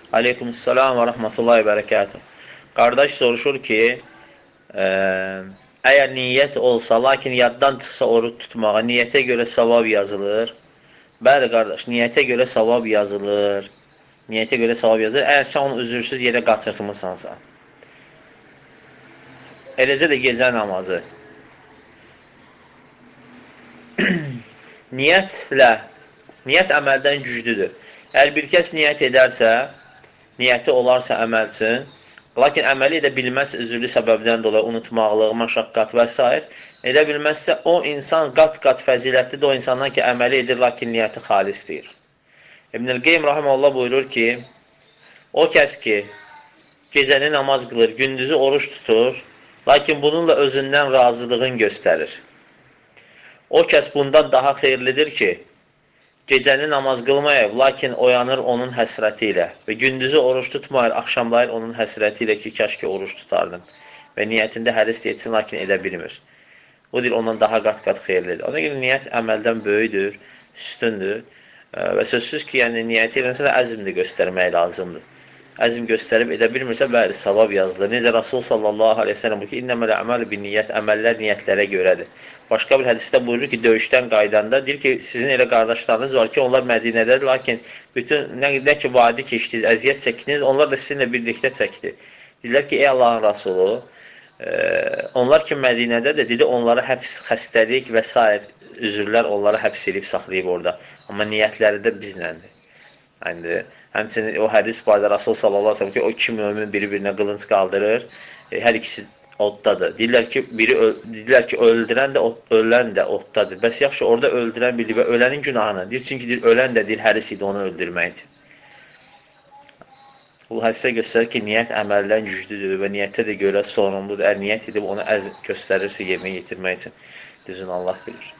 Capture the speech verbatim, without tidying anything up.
Aleykümselam və rəhmətullahi və bərəkatuhu. Qardaş soruşur ki, ə, əgər niyyət olsa, lakin yaddan çıxsa oruç tutmağa, niyyətə görə savab yazılır. Bəli, qardaş, niyyətə görə savab yazılır. Niyyətə görə savab yazılır. Əgər sən onu üzürsüz yerə qaçırtmırsansa. Eləcə də gecə namazı. Niyyətlə, niyyət əməldən güclüdür. Əgər bir kəs niyyət edərsə, niyyəti olarsa əməl üçün, lakin əməli edə bilməz üzürlü səbəbdən dolayı, unutmaqlıq, məşaqqat və s. edə bilməzsə, o insan qat-qat fəzilətlidir o insandan ki, əməli edir, lakin niyyəti xalis deyir. İbn-i Qeym rahimehullah buyurur ki, o kəs ki, gecəni namaz qılır, gündüzü oruç tutur, lakin bununla özündən razılığın göstərir. O kəs bundan daha xeyirlidir ki, gecəni namaz qılmayıb, lakin oyanır onun həsrəti ilə və gündüzü oruç tutmayır, axşamlayır onun həsrəti ilə ki, kəşki oruç tutardım və niyyətində həris etsin, lakin edə bilmir. Bu dil ondan daha qat-qat xeyirlidir. Ona görə niyyət əməldən böyüdür, üstündür və sözsüz ki, yəni niyyəti ilə də əzmdir göstərmək lazımdır. Əzm göstərib edə bilmirsə, bəli, savab yazılır. Necə Rasul sallallahu aleyhi ve sellem bu ki, innəməl əməl bir niyyət, əməllər niyyətlərə görədir. Başqa bir hədisdə buyurur ki, döyüşdən qaydanda, deyir ki, sizin elə qardaşlarınız var ki, onlar Mədinədədir, lakin bütün, nə, nə ki, vadi keçdiniz, əziyyət çəkdiniz, onlar da sizinlə birlikdə çəkdi. Deyirlər ki, ey Allahın Rasulü, e, onlar ki, Mədinədədir, dedi, onlara həbs, xəstəlik və s. üzürlər onlara həbs edib, saxlayıb orada. Amma niyyətləri də bizləndir. Yəni, həmçinin o hədis barədə Rasul sallallahu aleyhi ve sellem ki, o iki mömin biri-birinə qılınc qaldırır, e, hər ikisi oddadır. Deyirlər ki, biri deyirlər ki, öldürən də, ölən də oddadır. Bəs yaxşı, orada öldürən biri və ölənin günahını deyir, çünki deyir, ölən də deyir, həris idi onu öldürmək üçün. Bu hədisə göstərir ki, niyyət əməldən güclüdür və niyyətə də görə sorumludur. Əgər niyyət edib onu əz göstərirsə yerinə yetirmək üçün, düzün Allah bilir.